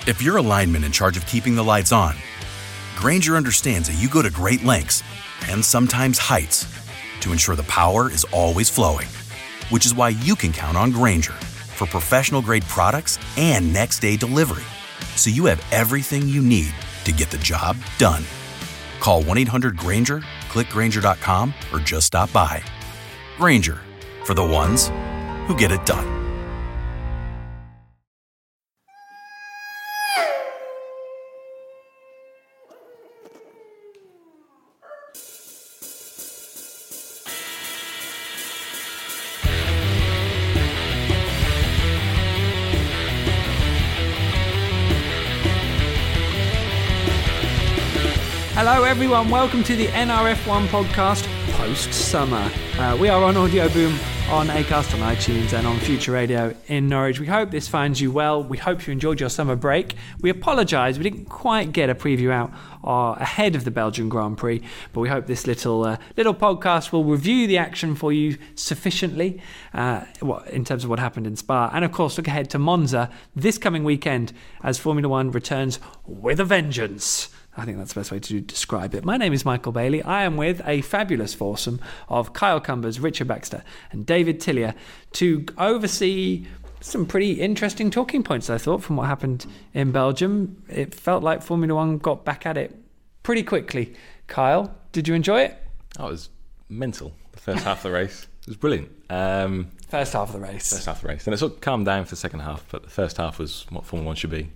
If you're a lineman in charge of keeping the lights on, Grainger understands that you go to great lengths and sometimes heights to ensure the power is always flowing, which is why you can count on Grainger for professional-grade products and next-day delivery, so you have everything you need to get the job done. Call 1-800-GRAINGER, click Grainger.com, or just stop by. Grainger, for the ones who get it done. Hello everyone, welcome to the NRF1 podcast post-summer. We are on Audio Boom, on Acast, on iTunes and on Future Radio in Norwich. We hope this finds you well. We hope you enjoyed your summer break. We apologise, we didn't quite get a preview out ahead of the Belgian Grand Prix, but we hope this little podcast will review the action for you sufficiently in terms of what happened in Spa. And of course, look ahead to Monza this coming weekend as Formula One returns with a vengeance. I think that's the best way to describe it. My name is Michael Bailey. I am with a fabulous foursome of Kyle Cumbers, Richard Baxter and David Tillier to oversee some pretty interesting talking points, I thought, from what happened in Belgium. It felt like Formula One got back at it pretty quickly. Kyle, did you enjoy it? Oh, it was mental. The first half of the race. It was brilliant. First half of the race. And it sort of calmed down for the second half, but the first half was what Formula One should be.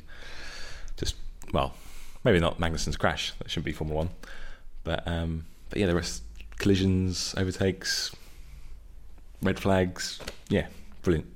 Maybe not Magnussen's crash. That shouldn't be Formula One. But yeah, there were collisions, overtakes, red flags. Yeah, brilliant.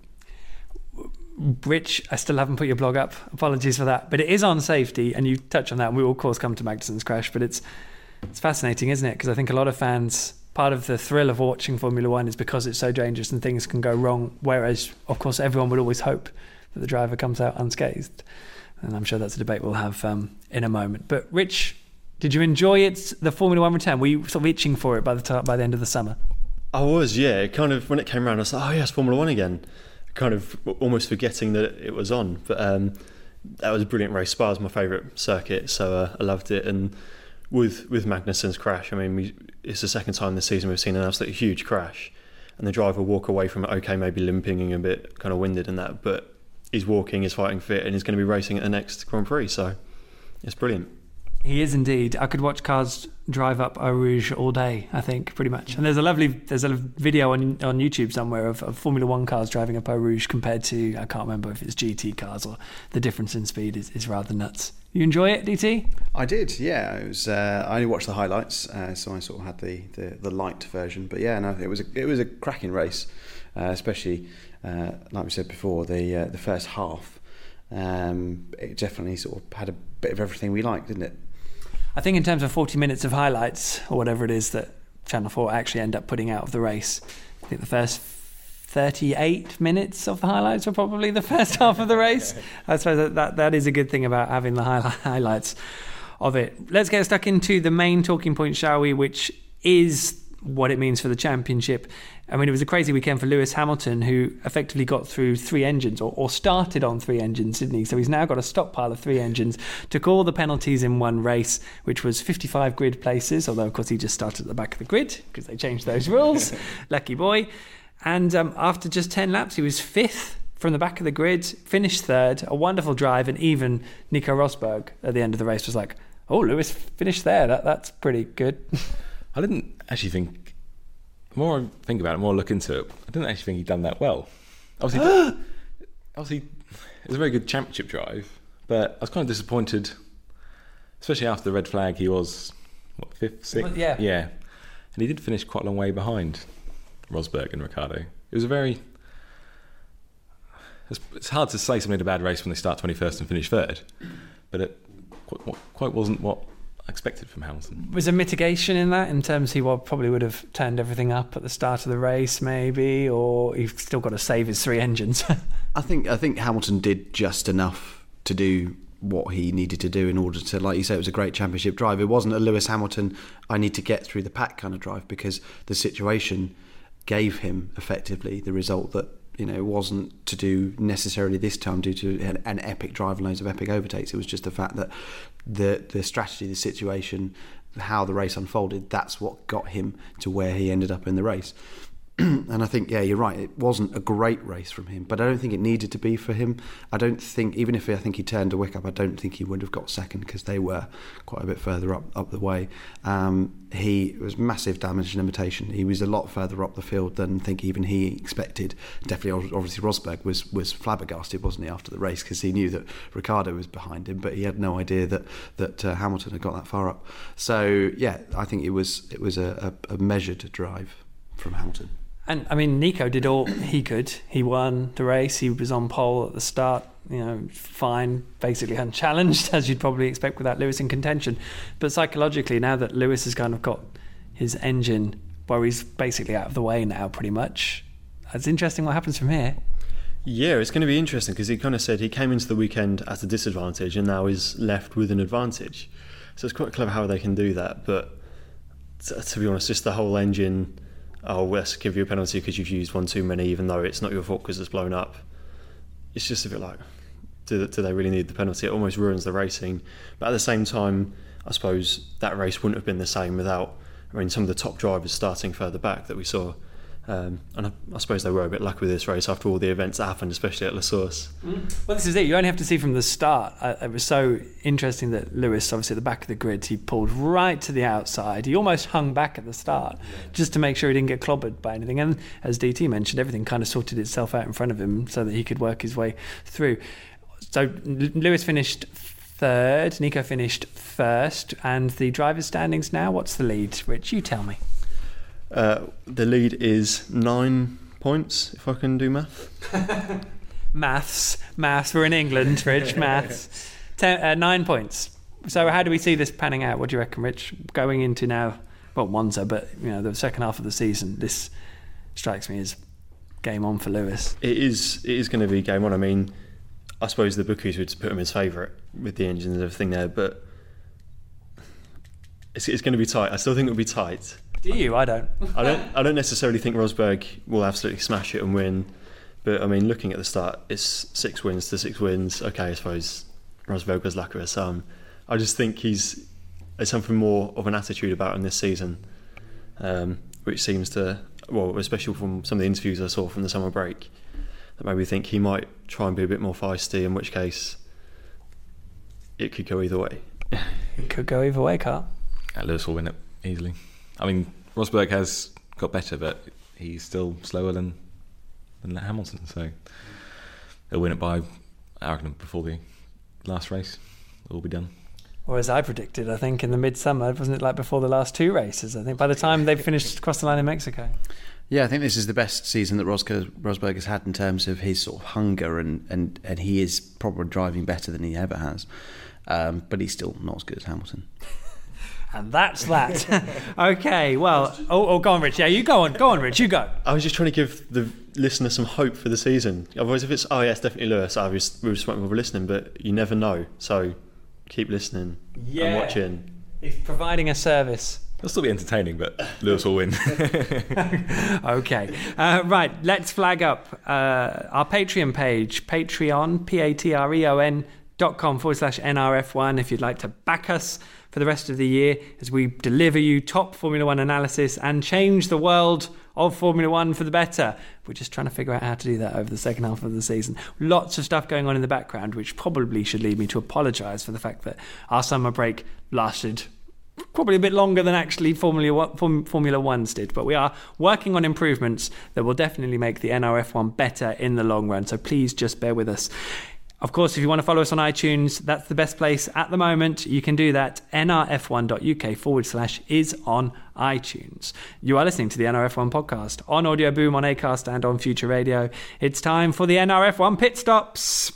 Rich, I still haven't put your blog up. Apologies for that. But it is on safety, and you touch on that, and we will, of course, come to Magnussen's crash. But it's fascinating, isn't it? Because I think a lot of fans, part of the thrill of watching Formula One is because it's so dangerous and things can go wrong. Whereas, of course, everyone would always hope that the driver comes out unscathed. And I'm sure that's a debate we'll have in a moment. But Rich, did you enjoy the Formula One return? Were you sort of itching for it by the end of the summer? I was, yeah. Kind of when it came around, I was like, oh yeah, it's Formula One again. Kind of almost forgetting that it was on. But that was a brilliant race. Spa is my favourite circuit, so I loved it. And with Magnussen's crash, I mean, it's the second time this season we've seen an absolutely huge crash, and the driver walk away from it, okay, maybe limping and a bit kind of winded and that, but he's walking, he's fighting fit, and he's going to be racing at the next Grand Prix, so it's brilliant. He is indeed. I could watch cars drive up Eau Rouge all day, I think, pretty much. And there's a video on YouTube somewhere of Formula One cars driving up Eau Rouge compared to, I can't remember if it's GT cars, or the difference in speed is rather nuts. You enjoy it, DT? I did, yeah. It was. I only watched the highlights, so I sort of had the light version. But yeah, no, it was a cracking race, especially like we said before, the first half. It definitely sort of had a bit of everything we liked, didn't it? I think in terms of 40 minutes of highlights, or whatever it is that Channel 4 actually end up putting out of the race, I think the first 38 minutes of the highlights were probably the first half of the race. I suppose that is a good thing about having the highlights of it. Let's get stuck into the main talking point, shall we, which is what it means for the championship. I mean, it was a crazy weekend for Lewis Hamilton, who effectively got through three engines, or started on three engines, didn't he? So he's now got a stockpile of three engines, took all the penalties in one race, which was 55 grid places, although of course he just started at the back of the grid because they changed those rules. Lucky boy. And after just 10 laps, he was fifth from the back of the grid, finished third, a wonderful drive, and even Nico Rosberg at the end of the race was like, oh, Lewis finished there, that's pretty good. I didn't actually think, the more I think about it, the more I look into it, I didn't actually think he'd done that well. Obviously, it was a very good championship drive, but I was kind of disappointed, especially after the red flag. He was, fifth, sixth? Yeah. And he did finish quite a long way behind Rosberg and Ricciardo. It was it's hard to say something a bad race when they start 21st and finish third, but it quite wasn't what I expected from Hamilton. Was there mitigation in that, in terms he probably would have turned everything up at the start of the race, maybe, or he's still got to save his three engines? I think Hamilton did just enough to do what he needed to do in order to, like you say, it was a great championship drive. It wasn't a Lewis Hamilton, I need to get through the pack kind of drive, because the situation gave him effectively the result that You know, it wasn't to do necessarily this time due to an epic drive and loads of epic overtakes. It was just the fact that the strategy, the situation, how the race unfolded, that's what got him to where he ended up in the race. And I think, yeah, you're right, it wasn't a great race from him, but I don't think it needed to be for him. I don't think, even if I think he turned a wick up, I don't think he would have got second because they were quite a bit further up the way. He was massive damage and limitation. He was a lot further up the field than I think even he expected. Definitely, obviously, Rosberg was flabbergasted, wasn't he, after the race, because he knew that Ricciardo was behind him, but he had no idea that Hamilton had got that far up. So, yeah, I think it was a measured drive from Hamilton. And I mean, Nico did all he could. He won the race. He was on pole at the start, fine, basically unchallenged, as you'd probably expect without Lewis in contention. But psychologically, now that Lewis has kind of got his engine where he's basically out of the way now, pretty much, it's interesting what happens from here. Yeah, it's going to be interesting because he kind of said he came into the weekend at a disadvantage and now is left with an advantage. So it's quite clever how they can do that. But to be honest, just the whole engine... oh, let's give you a penalty because you've used one too many, even though it's not your fault because it's blown up. It's just a bit like, do they really need the penalty? It almost ruins the racing. But at the same time, I suppose that race wouldn't have been the same without, some of the top drivers starting further back that we saw. And I suppose they were a bit lucky with this race after all the events that happened, especially at La Source. Well, this is it. You only have to see from the start. It was so interesting that Lewis, obviously at the back of the grid, he pulled right to the outside. He almost hung back at the start just to make sure he didn't get clobbered by anything. And as DT mentioned, everything kind of sorted itself out in front of him so that he could work his way through. So Lewis finished third, Nico finished first, and the drivers' standings now, what's the lead? Rich, you tell me. The lead is 9 points, if I can do math. Maths. We're in England, Rich. Maths. 9 points. So how do we see this panning out? What do you reckon, Rich? Going into now, well, Monza, but the second half of the season, this strikes me as game on for Lewis. It is going to be game on. I mean, I suppose the bookies would put him as favourite with the engines and everything there, but it's going to be tight. I still think it'll be tight. Do you? I don't. I don't necessarily think Rosberg will absolutely smash it and win, but I mean, looking at the start, it's 6 wins to 6 wins. Okay, I suppose Rosberg was luckier as some. I just think there's something more of an attitude about him this season, which seems to, well, especially from some of the interviews I saw from the summer break, that made me think he might try and be a bit more feisty, in which case it could go either way. It could go either way, Carl. Lewis will win it easily. I mean, Rosberg has got better, but he's still slower than Hamilton, so he'll win it by, I reckon, before the last race. It'll be done. Or as I predicted, I think in the midsummer, wasn't it like before the last 2 races? I think by the time they've finished across the line in Mexico. Yeah, I think this is the best season that Rosberg has had in terms of his sort of hunger, and he is probably driving better than he ever has, but he's still not as good as Hamilton. And that's that. Okay, well, go on, Rich. Yeah, you go on, Rich. You go. I was just trying to give the listener some hope for the season. Otherwise, if it's it's definitely Lewis, we just won't bother listening. But you never know, so keep listening and watching. It's providing a service. It'll still be entertaining, but Lewis will win. Okay. Right, let's flag up our Patreon page, Patreon, patreon.com/NRF1 if you'd like to back us for the rest of the year as we deliver you top Formula One analysis and change the world of Formula One for the better. We're just trying to figure out how to do that over the second half of the season. Lots of stuff going on in the background, which probably should lead me to apologise for the fact that our summer break lasted probably a bit longer than actually Formula One's did, but we are working on improvements that will definitely make the NRF1 better in the long run, so please just bear with us. Of course, if you want to follow us on iTunes, that's the best place at the moment. You can do that, nrf1.uk/is on iTunes. You are listening to the NRF1 podcast on Audio Boom, on Acast and on Future Radio. It's time for the NRF1 Pit Stops.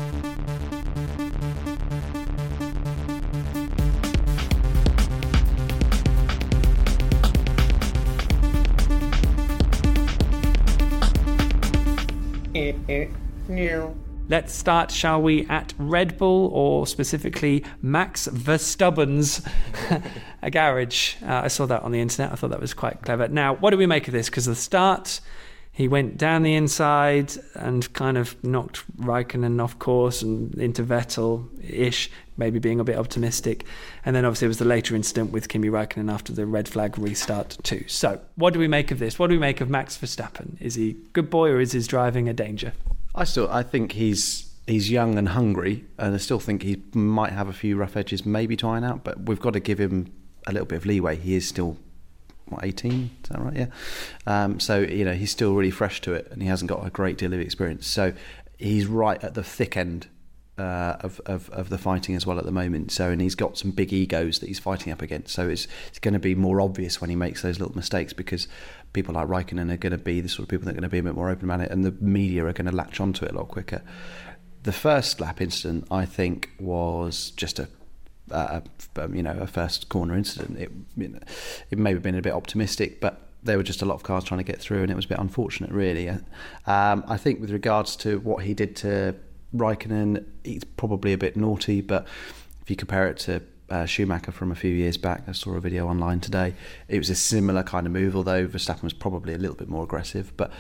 Let's start, shall we, at Red Bull, or specifically Max Verstappen's a garage. I saw that on the internet. I thought that was quite clever. Now, what do we make of this? Because the start He went down the inside and kind of knocked Raikkonen off course and into Vettel-ish, maybe being a bit optimistic. And then obviously it was the later incident with Kimi Raikkonen after the red flag restart too. So what do we make of this? What do we make of Max Verstappen? Is he a good boy or is his driving a danger? I think he's young and hungry, and I still think he might have a few rough edges maybe to iron out, but we've got to give him a little bit of leeway. He is still 18, is that right? Yeah. So he's still really fresh to it, and he hasn't got a great deal of experience. So he's right at the thick end of the fighting as well at the moment. So, and he's got some big egos that he's fighting up against. So it's going to be more obvious when he makes those little mistakes, because people like Raikkonen are going to be the sort of people that are going to be a bit more open about it, and the media are going to latch onto it a lot quicker. The first lap incident, I think, was just a first corner incident. It may have been a bit optimistic, but there were just a lot of cars trying to get through, and it was a bit unfortunate, really. I think with regards to what he did to Raikkonen, he's probably a bit naughty, but if you compare it to Schumacher from a few years back, I saw a video online today, it was a similar kind of move, although Verstappen was probably a little bit more aggressive. But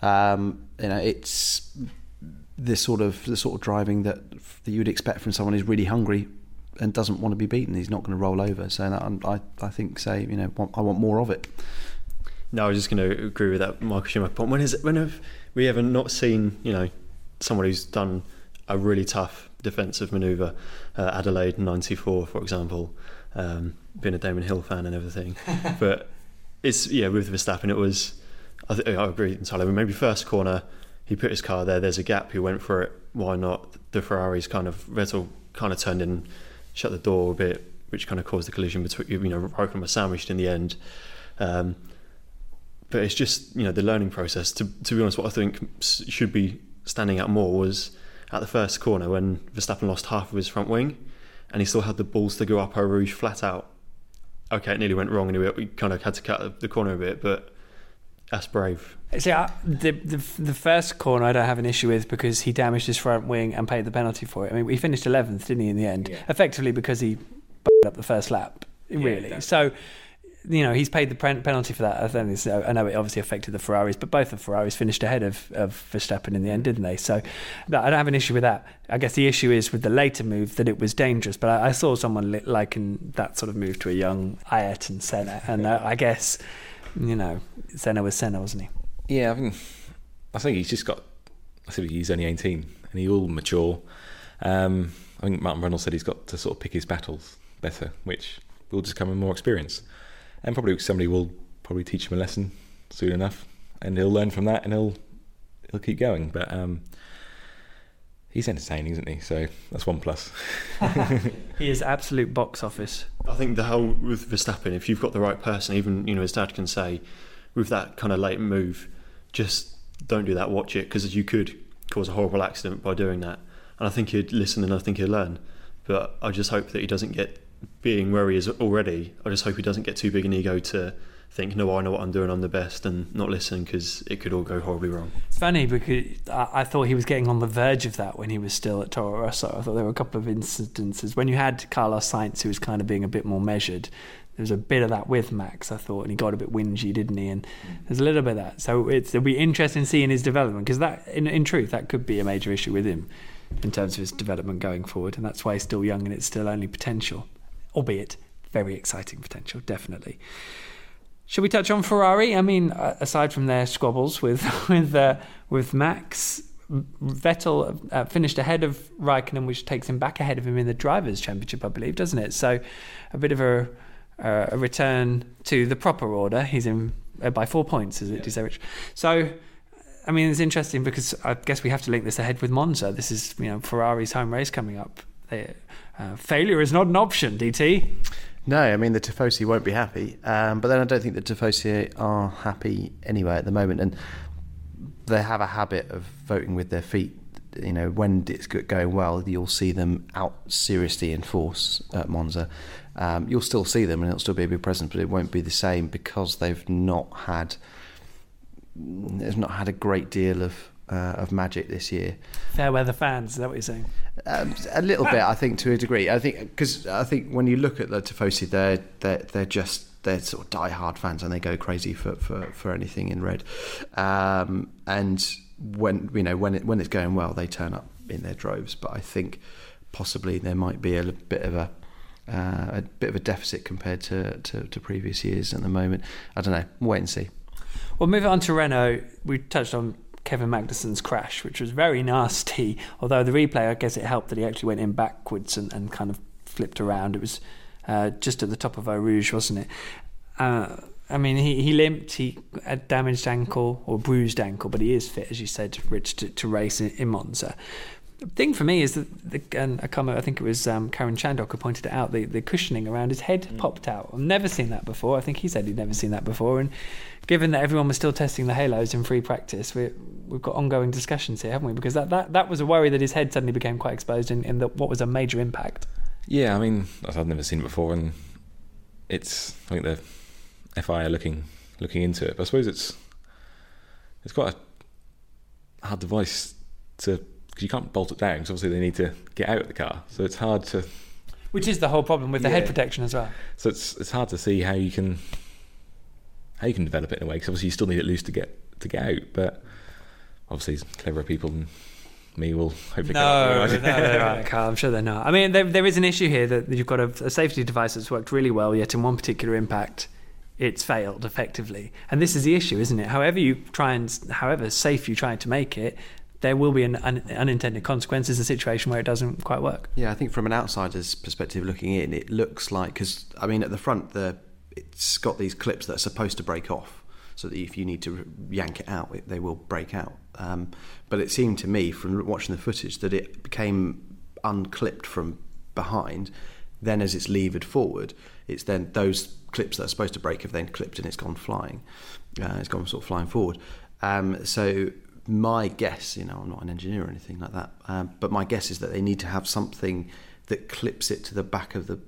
it's the sort of driving that you would expect from someone who's really hungry and doesn't want to be beaten. He's not going to roll over. So I think, I want more of it. No, I was just going to agree with that Michael Schumacher point. When have we ever not seen someone who's done a really tough defensive manoeuvre? Adelaide '94, for example, being a Damon Hill fan and everything. But it's with Verstappen, it was. I agree entirely. Maybe first corner, he put his car there. There's a gap. He went for it. Why not? The Ferraris Vettel kind of turned in, shut the door a bit, which kind of caused the collision between. Raikkonen was sandwiched in the end. But it's just the learning process. To be honest, what I think should be standing out more was at the first corner when Verstappen lost half of his front wing, and he still had the balls to go up Eau Rouge flat out. Okay, it nearly went wrong, and we kind of had to cut the corner a bit, but that's brave. See, the first corner I don't have an issue with, because he damaged his front wing and paid the penalty for it. I mean, he finished 11th, didn't he, in the end? Yeah. Effectively because he up the first lap, really. Yeah, so, he's paid the penalty for that. I know it obviously affected the Ferraris, but both the Ferraris finished ahead of Verstappen in the end, didn't they? So I don't have an issue with that. I guess the issue is with the later move that it was dangerous, but I saw someone liken that sort of move to a young Ayrton Senna, and I guess, Senna was Senna, wasn't he? Yeah, I think he's just got. I think he's only 18, and he will mature. I think Martin Brundle said he's got to sort of pick his battles better, which will just come with more experience, and probably somebody will teach him a lesson soon enough, and he'll learn from that, and he'll keep going. But he's entertaining, isn't he? So that's one plus. He is absolute box office. I think the whole with Verstappen, if you've got the right person, even his dad can say, with that kind of late move, just don't do that, watch it, because you could cause a horrible accident by doing that. And I think he'd listen, and I think he'll learn. But I just hope that he doesn't get, being where he is already, I just hope he doesn't get too big an ego to think, no, I know what I'm doing, I'm the best, and not listen, because it could all go horribly wrong. It's funny, because I thought he was getting on the verge of that when he was still at Toro Rosso. I thought there were a couple of incidences. When you had Carlos Sainz, who was kind of being a bit more measured, there was a bit of that with Max, I thought, and he got a bit whingy, didn't he? And there's a little bit of that. So it'll be interesting seeing his development, because that, in truth, that could be a major issue with him in terms of his development going forward, and that's why he's still young and it's still only potential, albeit very exciting potential, definitely. Should we touch on Ferrari? I mean, aside from their squabbles with Max, Vettel finished ahead of Raikkonen, which takes him back ahead of him in the Drivers' Championship, I believe, doesn't it? So a bit of a return to the proper order. He's in by 4 points, is it? Yeah. Is that rich? So, I mean, it's interesting because I guess we have to link this ahead with Monza. This is, Ferrari's home race coming up. Failure is not an option, DT. No, I mean, the Tifosi won't be happy. But then I don't think the Tifosi are happy anyway at the moment. And they have a habit of voting with their feet. When it's going well, you'll see them out seriously in force at Monza. You'll still see them and it'll still be a big presence, but it won't be the same because they've not had a great deal of magic this year. Fair weather fans, is that what you're saying? A little bit, I think, to a degree. I think when you look at the Tifosi, they're just they're sort of die-hard fans and they go crazy for anything in red. And when it's going well, they turn up in their droves. But I think possibly there might be a bit of a deficit compared to previous years at the moment. I don't know. Wait and see. Well, moving on to Renault, we touched on Kevin Magnussen's crash, which was very nasty. Although the replay, I guess it helped that he actually went in backwards and kind of flipped around. It was just at the top of Eau Rouge, wasn't it? I mean, he limped, he had damaged ankle or bruised ankle, but he is fit, as you said, Rich, to race in Monza. The thing for me is that, and I think it was Karen Chandok who pointed it out, the cushioning around his head popped out. I've never seen that before. I think he said he'd never seen that before. And given that everyone was still testing the halos in free practice, we've got ongoing discussions here, haven't we? Because that was a worry that his head suddenly became quite exposed in what was a major impact. Yeah, I mean, I've never seen it before, and I think the FI are looking into it. But I suppose it's quite a hard device because you can't bolt it down, because obviously they need to get out of the car, so it's hard to. Which is the whole problem with the head protection as well. So it's hard to see how you can develop it in a way, because obviously you still need it loose to get out. But obviously, cleverer people than me will hopefully. No, they're right, Carl. I'm sure they're not. I mean, there is an issue here that you've got a safety device that's worked really well, yet in one particular impact, it's failed effectively. And this is the issue, isn't it? However safe you try to make it, there will be an unintended consequences, a situation where it doesn't quite work. Yeah, I think from an outsider's perspective looking in, it looks like, because I mean at the front it's got these clips that are supposed to break off, so that if you need to yank it out, they will break out. But it seemed to me from watching the footage that it became unclipped from behind. Then as it's levered forward, it's then those clips that are supposed to break have then clipped and it's gone flying. It's gone sort of flying forward. So my guess, I'm not an engineer or anything like that, but my guess is that they need to have something that clips it to the back of the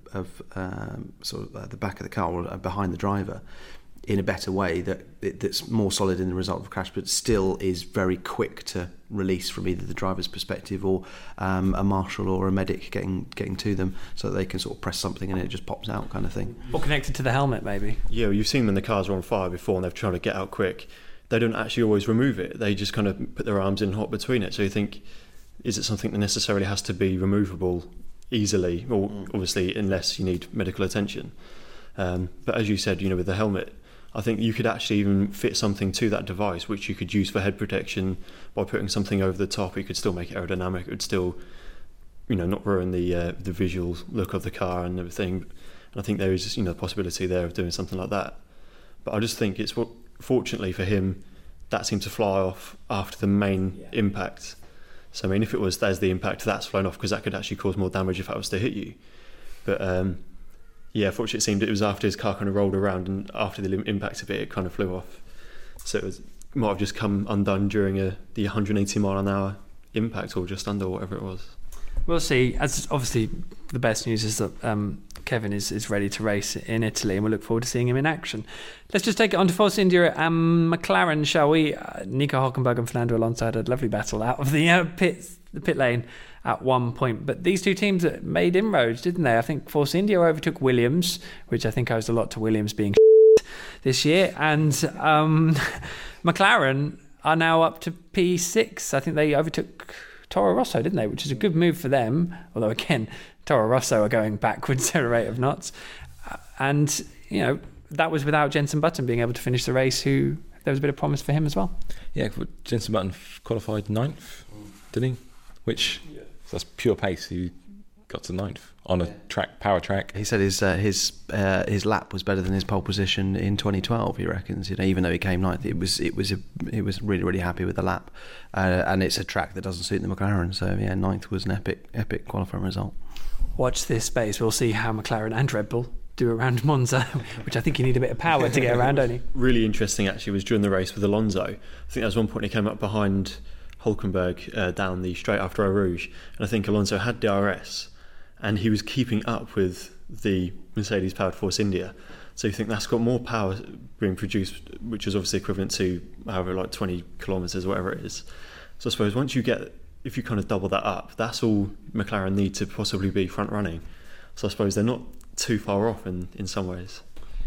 back of the car or behind the driver in a better way that's more solid in the result of a crash, but still is very quick to release from either the driver's perspective or a marshal or a medic getting to them, so that they can sort of press something and it just pops out, kind of thing. Or connected to the helmet, maybe. Yeah, well, you've seen when the cars are on fire before and they've tried to get out quick. They don't actually always remove it. They just kind of put their arms in hot between it. So you think, is it something that necessarily has to be removable easily, or obviously unless you need medical attention? But as you said, with the helmet, I think you could actually even fit something to that device which you could use for head protection by putting something over the top. You could still make it aerodynamic. It would still, not ruin the visual look of the car and everything. And I think there is, the possibility there of doing something like that. But I just think fortunately for him, that seemed to fly off after the main impact. So I mean, if it was there's the impact, that's flown off, because that could actually cause more damage if that was to hit you. But fortunately it seemed it was after his car kind of rolled around and after the impact of it kind of flew off. So it might have just come undone during the 180 mile an hour impact, or just under, whatever it was. We'll see. As obviously the best news is that Kevin is ready to race in Italy, and we look forward to seeing him in action. Let's just take it on to Force India and McLaren, shall we? Nico Hülkenberg and Fernando Alonso had a lovely battle out of the pit lane at one point. But these two teams made inroads, didn't they? I think Force India overtook Williams, which I think owes a lot to Williams being this year, and McLaren are now up to P6. I think they overtook Toro Rosso, didn't they? Which is a good move for them. Although again, Toro Rosso are going backwards at a rate of knots. And, that was without Jenson Button being able to finish the race, who there was a bit of promise for him as well. Yeah, Jenson Button qualified 9th, didn't he? Which, that's pure pace. He got to 9th on a power track. He said his lap was better than his pole position in 2012. He reckons, even though he came 9th, he was really, really happy with the lap, and it's a track that doesn't suit the McLaren. So 9th was an epic qualifying result. Watch this space. We'll see how McLaren and Red Bull do around Monza, which I think you need a bit of power to get around, don't you? Really interesting actually was during the race with Alonso. I think there was one point he came up behind Hülkenberg down the straight after Eau Rouge, and I think Alonso had DRS and he was keeping up with the Mercedes powered Force India. So you think that's got more power being produced, which is obviously equivalent to however 20 kilometres or whatever it is. So I suppose if you kind of double that up, that's all McLaren need to possibly be front running. So I suppose they're not too far off in some ways.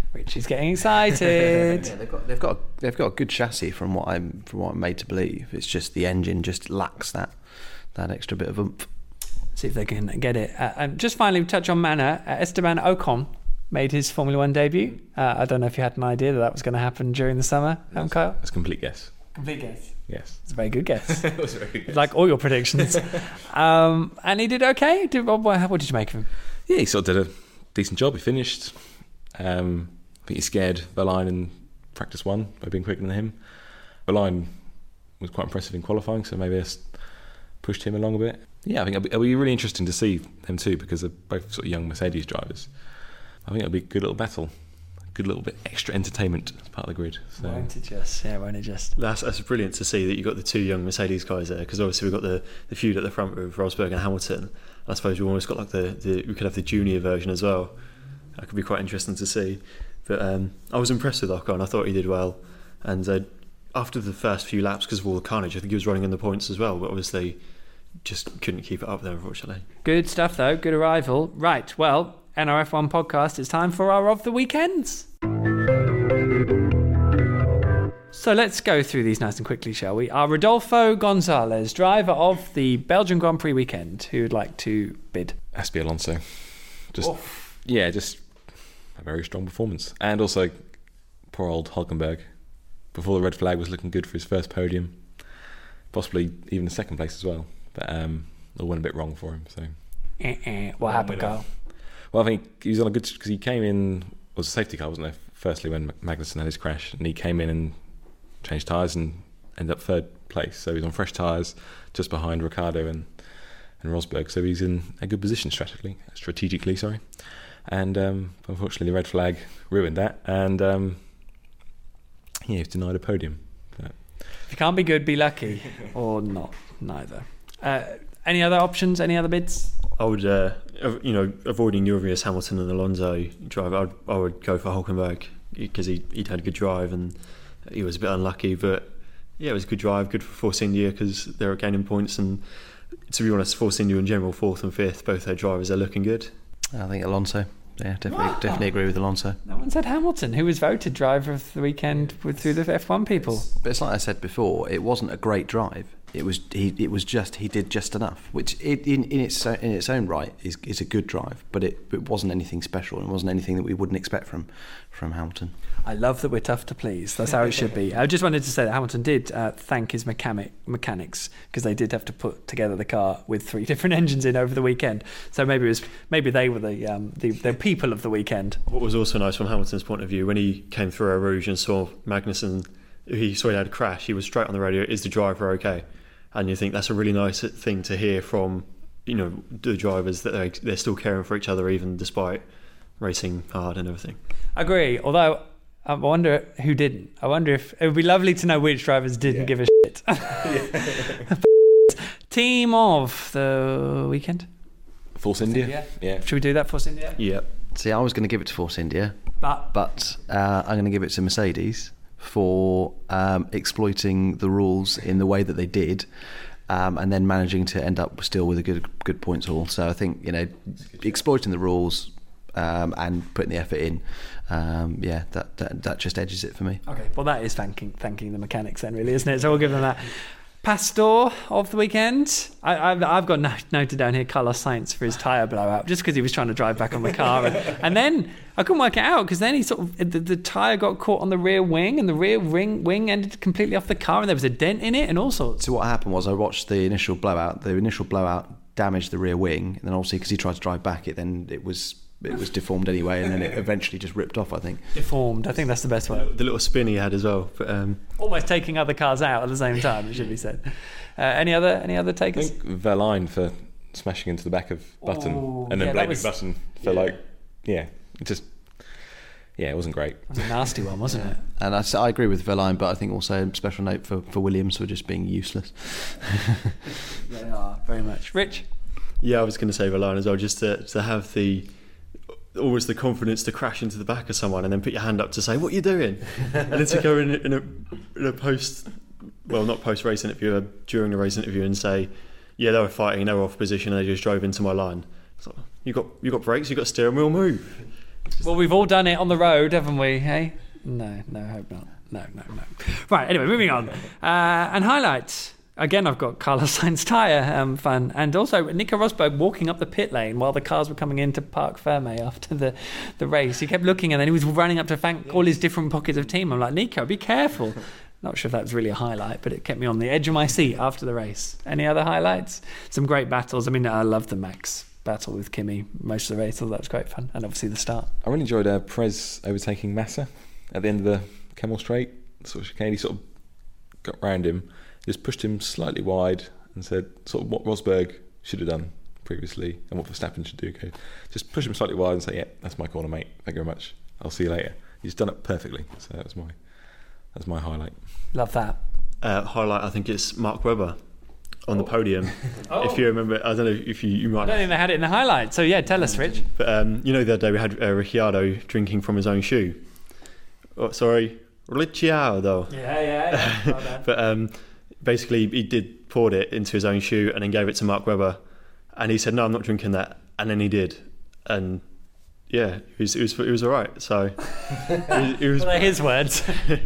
Richie's getting excited. Yeah, they've got a good chassis from what I'm made to believe. It's just the engine just lacks that extra bit of oomph. See if they can get it. And just finally touch on Manor. Esteban Ocon made his Formula One debut. I don't know if you had an idea that was going to happen during the summer, Kyle? That's a complete guess. Complete guess. Yes. It's a very good guess. It was a very good guess. Like all your predictions. And he did okay. What did you make of him? Yeah, he sort of did a decent job. He finished. I think he scared Verlaine in practice 1 by being quicker than him. Verlaine was quite impressive in qualifying, so maybe that's pushed him along a bit. Yeah, I think it'll be really interesting to see them too, because they're both sort of young Mercedes drivers. I think it'll be a good little battle. A good little bit extra entertainment as part of the grid. So. Won't it just? That's brilliant to see that you've got the 2 young Mercedes guys there, because obviously we've got the feud at the front with Rosberg and Hamilton. I suppose we've almost got like we could have the junior version as well. That could be quite interesting to see. But I was impressed with Ocon. I thought he did well, and after the first few laps, because of all the carnage, I think he was running in the points as well, but obviously just couldn't keep it up there, unfortunately. Good stuff though, good arrival. Right, well, NRF1 podcast, it's time for our Of the Weekends. So let's go through these nice and quickly, shall we? Our Rodolfo Gonzalez, driver of the Belgian Grand Prix weekend, who would like to bid? Has to be Alonso. Just a very strong performance. And also, poor old Hulkenberg. Before the red flag was looking good for his first podium. Possibly even the second place as well. But it went a bit wrong for him. So What happened, Carl? Well, I think he was on a good... Because he came in... It was a safety car, wasn't there? Firstly, when Magnussen had his crash. And he came in and changed tyres and ended up 3rd place. So he's on fresh tyres, just behind Ricciardo and Rosberg. So he's in a good position strategically. And unfortunately, the red flag ruined that. And he's denied a podium. But If you can't be good, be lucky. Or not. Neither. Any other options? Any other bids? I would, avoiding Norris, Hamilton and Alonso drive, I would go for Hulkenberg, because he'd had a good drive and he was a bit unlucky, but yeah, it was a good drive, good for Force India because they're gaining points, and to be honest, Force India in general, 4th and 5th, both their drivers are looking good. I think Alonso. Yeah, definitely agree with Alonso. No one said Hamilton, who was voted driver of the weekend through the F1 people. But it's like I said before, it wasn't a great drive. He did just enough, which in its own right is a good drive, but it wasn't anything special. It wasn't anything that we wouldn't expect from Hamilton. I love that we're tough to please. That's how it should be. I just wanted to say that Hamilton did thank his mechanics, because they did have to put together the car with 3 different engines in over the weekend. So maybe they were the people of the weekend. What was also nice from Hamilton's point of view, when he came through Eau Rouge and saw Magnussen, he saw he had a crash, he was straight on the radio, "Is the driver okay?" And you think that's a really nice thing to hear from, the drivers, that they're still caring for each other even despite racing hard and everything. I agree, although I wonder who didn't. I wonder if it would be lovely to know which drivers didn't give a shit. Team of the weekend? Force India? Yeah. Should we do that, Force India? Yeah. See, I was going to give it to Force India, but I'm going to give it to Mercedes for exploiting the rules in the way that they did, and then managing to end up still with a good points haul. So I think exploiting the rules and putting the effort in, that just edges it for me. Okay, well that is thanking the mechanics then, really, isn't it? So we'll give them that. Pastor of the weekend. I've got noted down here Carlos Sainz for his tyre blowout, just because he was trying to drive back on the car, and then I couldn't work it out, because then he sort of the tyre got caught on the rear wing, and the rear wing ended completely off the car, and there was a dent in it and all sorts. So what happened was I watched the initial blowout. The initial blowout damaged the rear wing, and then obviously because he tried to drive back, it was deformed anyway, and then it eventually just ripped off, I think. Deformed, I think that's the best word. The little spin he had as well. But almost taking other cars out at the same time, it should be said. Any other takers? I think Verlaine for smashing into the back of Button, and then blaming Button for it wasn't great. It was a nasty one, wasn't it? And I agree with Verlaine, but I think also a special note for Williams for just being useless. They are, very much. Rich? Yeah, I was going to say Verlaine as well, just to have always the confidence to crash into the back of someone and then put your hand up to say, "What are you doing?" And then to go in a not post-race interview, during the race interview, and say, "Yeah, they were fighting, they were off position, and they just drove into my line." So, you got brakes, you got steering wheel, move. Well, we've all done it on the road, haven't we? Hey, no, hope not. No. Right. Anyway, moving on. And highlights. Again, I've got Carlos Sainz tyre fun, and also Nico Rosberg walking up the pit lane while the cars were coming into Parc Fermé after the race. He kept looking, and then he was running up to thank all his different pockets of team. I'm like, Nico, be careful. Not sure if that was really a highlight, but it kept me on the edge of my seat after the race. Any other highlights? Some great battles. I mean, I love the Max battle with Kimi most of the race. So that was great fun, and obviously the start. I really enjoyed Perez overtaking Massa at the end of the Kemmel Straight. Sort of chicane. He sort of got round him, just pushed him slightly wide, and said sort of what Rosberg should have done previously and what Verstappen should do. Okay, just push him slightly wide and say, "Yeah, that's my corner, mate. Thank you very much. I'll see you later." He's done it perfectly. So that's my highlight. Love that. Highlight, I think it's Mark Webber on the podium. If you remember, I don't know if you might. I don't think they had it in the highlight. So yeah, tell us, Rich. But the other day we had Ricciardo drinking from his own shoe. Oh, sorry, Ricciardo. Yeah. Well but basically, he poured it into his own shoe and then gave it to Mark Webber, and he said, "No, I'm not drinking that," and then he did, and yeah, it was all right. So it was. Well, they're his words.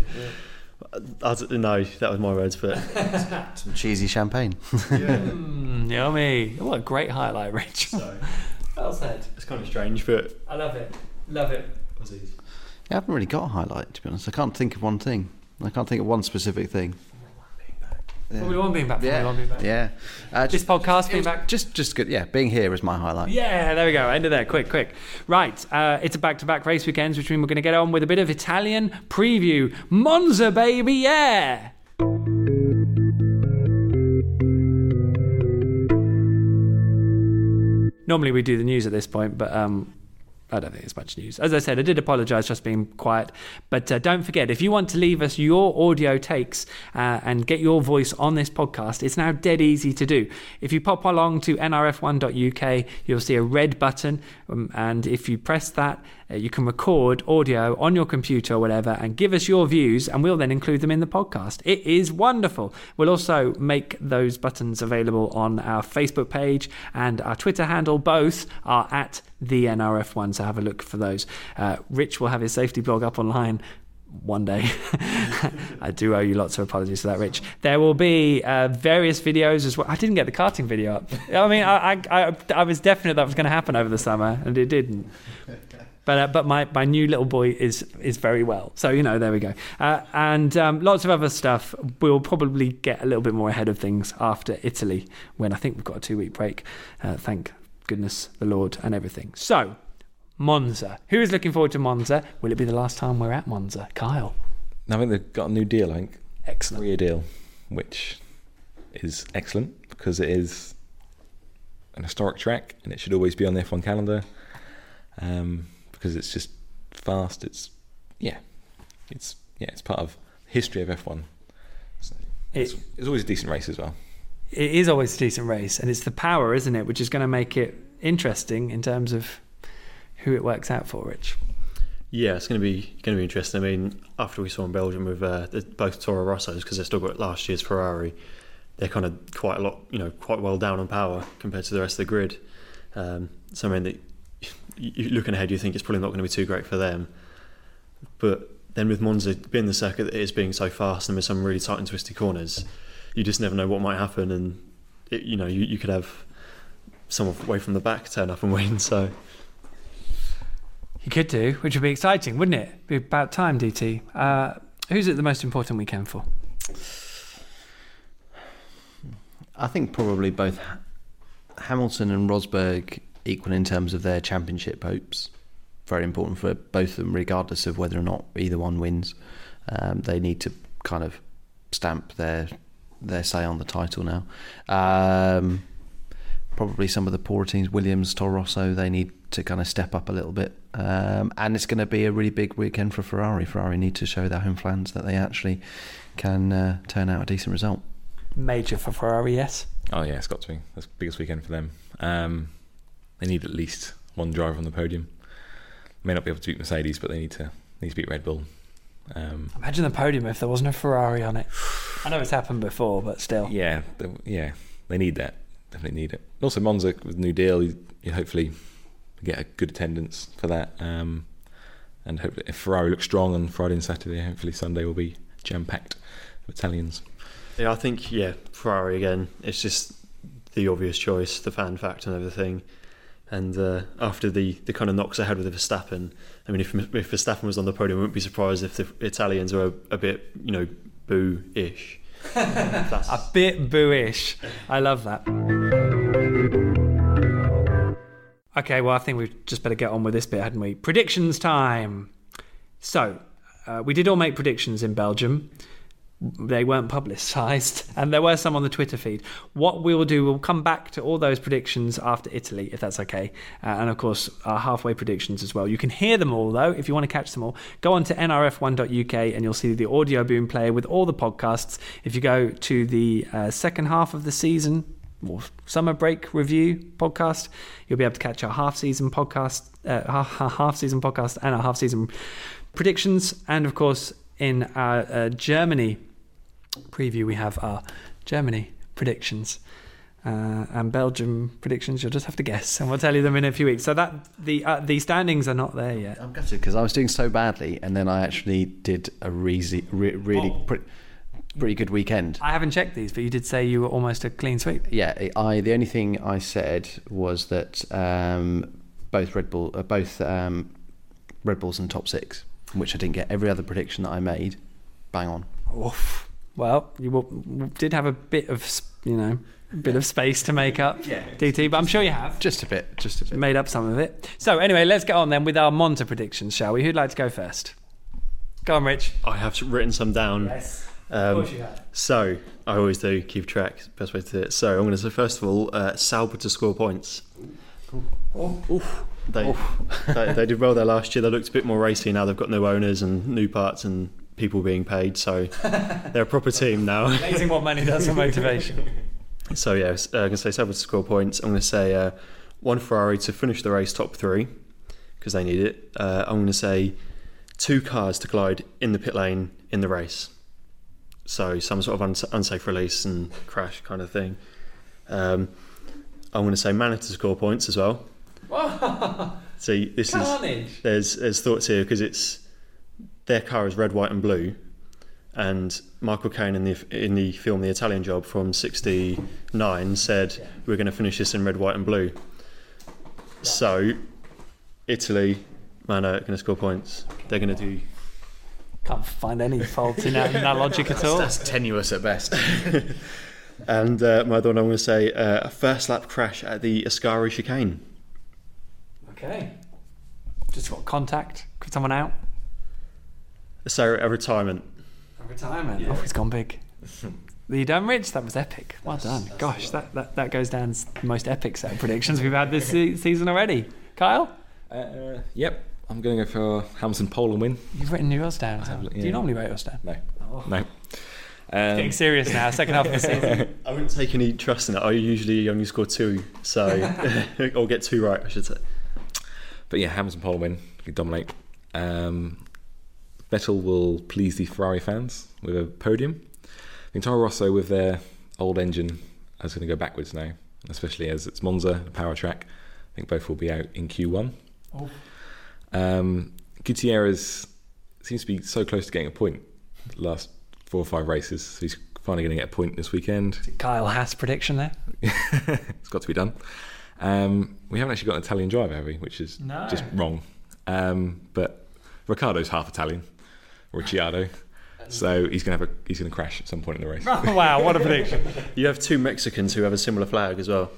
No, that was my words, but Some cheesy champagne. Yummy. What a great highlight, Rich. So, Well said. it's kind of strange, but I love it. Love it. Yeah, I haven't really got a highlight, to be honest. I can't think of one thing. I can't think of one specific thing. Formula One being back. Yeah. This podcast being back. Just good. Yeah, being here is my highlight. Yeah, there we go. End of there. Quick. Right. It's a back-to-back race weekends, which means we're going to get on with a bit of Italian preview. Monza, baby, yeah! Normally we do the news at this point, but I don't think it's much news. As I said, I did apologise just being quiet. But don't forget, if you want to leave us your audio takes and get your voice on this podcast, it's now dead easy to do. If you pop along to nrf1.uk, you'll see a red button. And if you press that, you can record audio on your computer or whatever and give us your views, and we'll then include them in the podcast. It is wonderful. We'll also make those buttons available on our Facebook page and our Twitter handle. Both are at the NRF1, so have a look for those. Rich will have his safety blog up online one day. I do owe you lots of apologies for that, Rich. There will be various videos as well. I didn't get the karting video up. I mean, I was definite that was going to happen over the summer, and it didn't. But my new little boy is very well. So, there we go. And lots of other stuff. We'll probably get a little bit more ahead of things after Italy, when I think we've got a 2-week break. Thank goodness the Lord and everything. So, Monza. Who is looking forward to Monza? Will it be the last time we're at Monza? Kyle? I think they've got a new deal, I think. Excellent. 3-year deal, which is excellent because it is an historic track and it should always be on the F1 calendar. Because it's just fast. It's part of history of F1. So it's always a decent race as well. It is always a decent race, and it's the power, isn't it, which is going to make it interesting in terms of who it works out for, Rich. yeah, it's going to be interesting. I mean, after we saw in Belgium with both Toro Rossos, because they've still got last year's Ferrari, they're kind of quite well down on power compared to the rest of the grid. So I mean, you looking ahead, you think it's probably not going to be too great for them. But then with Monza being the circuit that is being so fast and with some really tight and twisty corners, you just never know what might happen, and you could have someone away from the back turn up and win. So you could do, which would be exciting, wouldn't it? Be about time, DT. Who's it the most important weekend for? I think probably both Hamilton and Rosberg equal in terms of their championship hopes. Very important for both of them, regardless of whether or not either one wins. They need to kind of stamp their say on the title now. Probably some of the poorer teams, Williams, Toro Rosso, they need to kind of step up a little bit. And it's going to be a really big weekend for Ferrari. Ferrari need to show their home fans that they actually can turn out a decent result. Major for Ferrari, yes. Oh yeah, it's got to be. That's the biggest weekend for them. They need at least one driver on the podium. May not be able to beat Mercedes, but they need to beat Red Bull. Imagine the podium if there wasn't a Ferrari on it. I know it's happened before, but still. Yeah, they need that. Definitely need it. Also, Monza with the new deal, you hopefully get a good attendance for that. And hopefully, if Ferrari looks strong on Friday and Saturday, hopefully Sunday will be jam-packed with Italians. Yeah, I think Ferrari again. It's just the obvious choice, the fan factor and everything. And after the kind of knocks ahead with Verstappen, I mean, if Verstappen was on the podium, I wouldn't be surprised if the Italians were a bit, boo-ish. A bit boo-ish. I love that. Okay, well, I think we've just better get on with this bit, hadn't we? Predictions time. So, we did all make predictions in Belgium. They weren't publicised, and there were some on the Twitter feed. What we will do, we'll come back to all those predictions after Italy, if that's okay. And of course, our halfway predictions as well. You can hear them all, though, if you want to catch them all. Go on to nrf1.uk and you'll see the audio boom player with all the podcasts. If you go to the second half of the season, or summer break review podcast, you'll be able to catch our half-season podcast and our half-season predictions. And of course, in our Germany preview, we have our Germany predictions and Belgium predictions. You'll just have to guess, and we'll tell you them in a few weeks. So that the standings are not there yet. I'm gutted because I was doing so badly, and then I actually did a really pretty good weekend. I haven't checked these, but you did say you were almost a clean sweep. Yeah, the only thing I said was that both Red Bulls in top 6, which I didn't get. Every other prediction that I made, bang on. Oof. Well, you did have a bit of space to make up, DT, but I'm sure you have. Just a bit. Made up some of it. So anyway, let's get on then with our Monza predictions, shall we? Who'd like to go first? Go on, Rich. I have written some down. Yes. Of course you have. So, I always do keep track, best way to do it. So, I'm going to say, first of all, Sauber to score points. They did well there last year. They looked a bit more racy now. They've got new owners and new parts and people being paid. So, they're a proper team now. Amazing what money does for motivation. So, I'm going to say Sauber to score points. I'm going to say one Ferrari to finish the race top 3 because they need it. I'm going to say 2 cars to collide in the pit lane in the race. So some sort of unsafe release and crash kind of thing. I'm going to say Manor to score points as well. See, this Carnage. There's thoughts here because their car is red, white, and blue, and Michael Caine in the film The Italian Job from '69 said we're going to finish this in red, white, and blue. So Italy, Manor are going to score points. They're going to do. Can't find any fault in that logic at all. That's tenuous at best. And my other one, I'm going to say a first lap crash at the Ascari chicane. Okay. Just got contact. Could someone out? So a retirement. A retirement. Yeah. Oh, he's gone big. Are you done, Rich? That was epic. Well done. Gosh, that goes down as the most epic set of predictions we've had this season already. Kyle? Yep. I'm going to go for Hamilton pole and win. You've written yours down. Do you normally write yours down? No. Oh. No. Getting serious now, second half of the season. I wouldn't take any trust in it. I usually only score 2, so or get 2 right, I should say. But yeah, Hamilton pole and win. We dominate. Vettel will please the Ferrari fans with a podium. I think Toro Rosso with their old engine is going to go backwards now, especially as it's Monza, the power track. I think both will be out in Q1. Oh. Gutierrez seems to be so close to getting a point the last 4 or 5 races, so he's finally going to get a point this weekend. Kyle Haas prediction there. It's got to be done. We haven't actually got an Italian driver, have we? Which is just wrong. But Ricciardo's half Italian, Ricciardo, so he's going to crash at some point in the race. Oh, wow, what a prediction! You have 2 Mexicans who have a similar flag as well.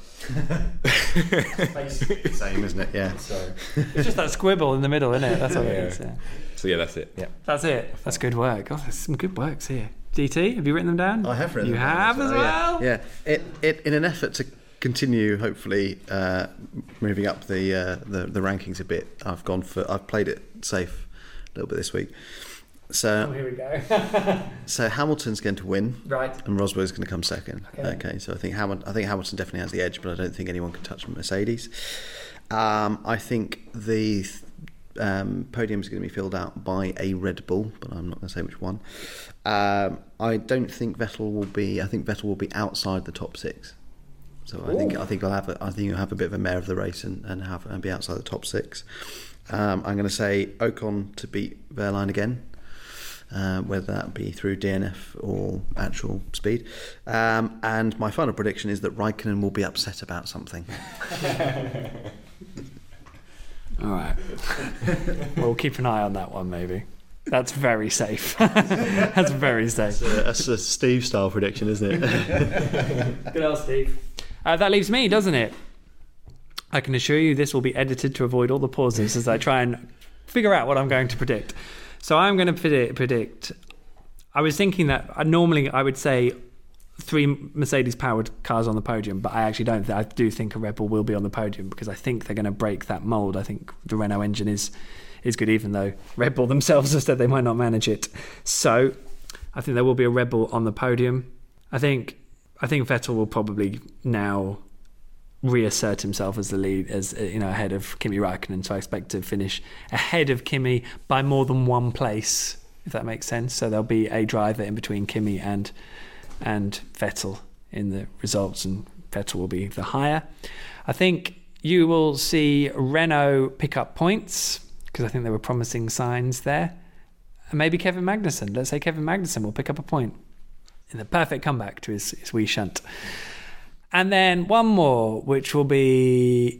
Same, isn't it? Yeah. So it's just that squibble in the middle, isn't it? That's what it is. Yeah. So yeah, that's it. Yeah, that's it. That's good work. Oh, there's some good works here. DT, have you written them down? I have written them down. You have as well. Yeah. It in an effort to continue, hopefully moving up the rankings a bit. I've played it safe a little bit this week. So here we go. So Hamilton's going to win, right? And Rosberg's going to come second. Okay. So I think Hamilton definitely has the edge, but I don't think anyone can touch Mercedes. I think the podium is going to be filled out by a Red Bull, but I'm not going to say which one. I don't think Vettel will be. I think Vettel will be outside the top 6. So I think you'll have a bit of a mare of the race and be outside the top 6. I'm going to say Ocon to beat Wehrlein again, whether that be through DNF or actual speed. And my final prediction is that Raikkonen will be upset about something. All right. We'll keep an eye on that one, maybe. That's very safe. That's very safe. That's a Steve-style prediction, isn't it? Good old Steve. That leaves me, doesn't it? I can assure you this will be edited to avoid all the pauses as I try and figure out what I'm going to predict. So I'm going to predict. I was thinking that normally I would say 3 Mercedes-powered cars on the podium, but I actually don't. I do think a Red Bull will be on the podium because I think they're going to break that mould. I think the Renault engine is good, even though Red Bull themselves have said they might not manage it. So I think there will be a Red Bull on the podium. I think Vettel will probably now reassert himself as the lead, as ahead of Kimi Räikkönen. So I expect to finish ahead of Kimi by more than 1 place, if that makes sense. So there'll be a driver in between Kimi and Vettel in the results, and Vettel will be the higher. I think you will see Renault pick up points because I think there were promising signs there. And maybe Kevin Magnussen. Let's say Kevin Magnussen will pick up a point in the perfect comeback to his wee shunt. And then one more, which will be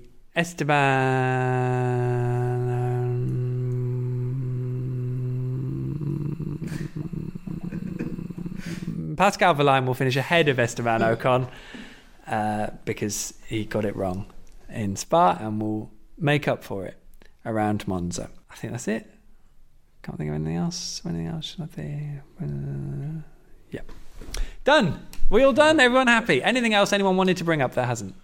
Pascal Wehrlein will finish ahead of Esteban Ocon because he got it wrong in Spa and will make up for it around Monza. I think that's it. Can't think of anything else. Yeah. Done. We all done? Everyone happy? Anything else anyone wanted to bring up that hasn't?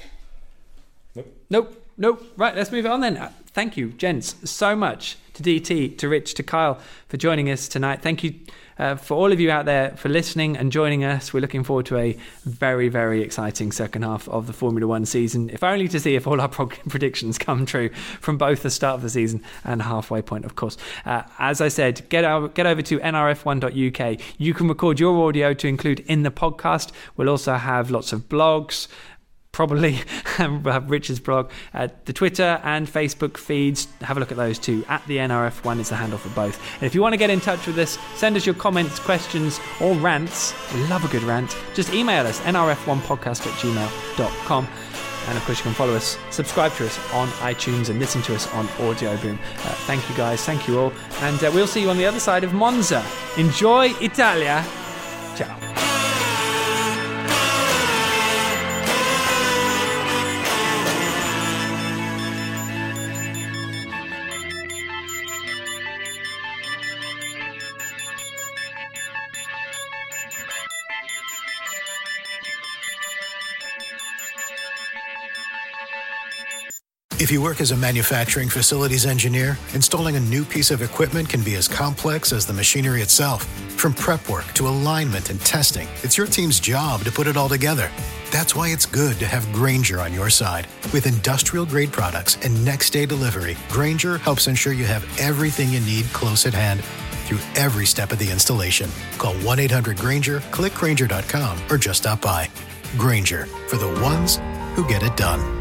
Nope. Right, let's move on then. Thank you, gents, so much to DT, to Rich, to Kyle for joining us tonight. Thank you for all of you out there for listening and joining us. We're looking forward to a very, very exciting second half of the Formula One season, if only to see if all our predictions come true from both the start of the season and halfway point, of course. As I said, get over to nrf1.uk. You can record your audio to include in the podcast. We'll also have lots of blogs, probably we'll have Richard's blog, the Twitter and Facebook feeds. Have a look at those too. At the NRF1 is the handle for both. And if you want to get in touch with us, send us your comments, questions, or rants. We love a good rant. Just email us, nrf1podcast@gmail.com. And of course, you can follow us, subscribe to us on iTunes, and listen to us on Audio Boom. Thank you guys. Thank you all. And we'll see you on the other side of Monza. Enjoy Italia. Ciao. If you work as a manufacturing facilities engineer, installing a new piece of equipment can be as complex as the machinery itself. From prep work to alignment and testing, it's your team's job to put it all together. That's why it's good to have Grainger on your side. With industrial-grade products and next-day delivery, Grainger helps ensure you have everything you need close at hand through every step of the installation. Call 1-800-GRAINGER, click Grainger.com, or just stop by. Grainger, for the ones who get it done.